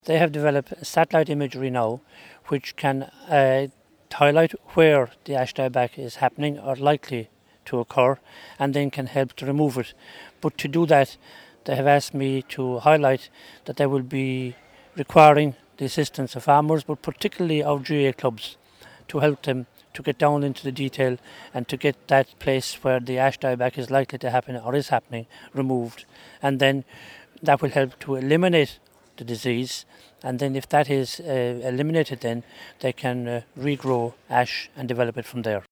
They have developed satellite imagery now which can highlight where the ash dieback is happening or likely to occur, and then can help to remove it. But to do that, they have asked me to highlight that they will be requiring the assistance of farmers, but particularly of GA clubs, to help them to get down into the detail and to get that place where the ash dieback is likely to happen or is happening removed. And then that will help to eliminate the disease, and then if that is eliminated, then they can regrow ash and develop it from there.